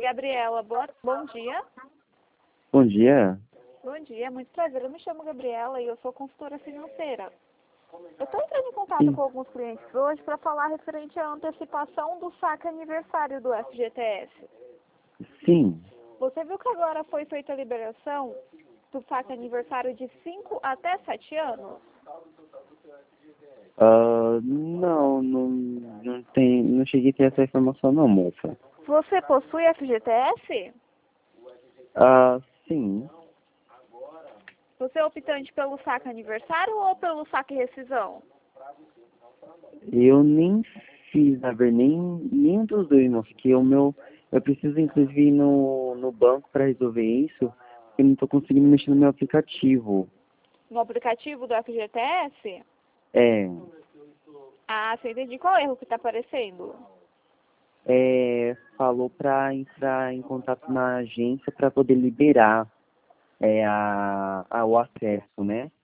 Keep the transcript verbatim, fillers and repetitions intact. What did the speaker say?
Gabriela. Boa, bom dia. Bom dia. Bom dia, muito prazer. Eu me chamo Gabriela e eu sou consultora financeira. Eu estou entrando em contato Sim. com alguns clientes hoje para falar referente à antecipação do saque aniversário do F G T S. Sim. Você viu que agora foi feita a liberação do saque aniversário de cinco até sete anos? Ah, não, não, não tem, não cheguei a ter essa informação não, moça. Você possui F G T S? Ah, sim. Você é optante pelo saque aniversário ou pelo saque rescisão? Eu nem fiz, na verdade, nem, nenhum dos dois, moça, que o meu, eu preciso inclusive ir no, no banco para resolver isso, porque eu não estou conseguindo mexer no meu aplicativo. No aplicativo do F G T S? É, Ah, você entendi. Qual erro que está aparecendo? é, falou para entrar em contato na agência para poder liberar é, a, a, o acesso, né?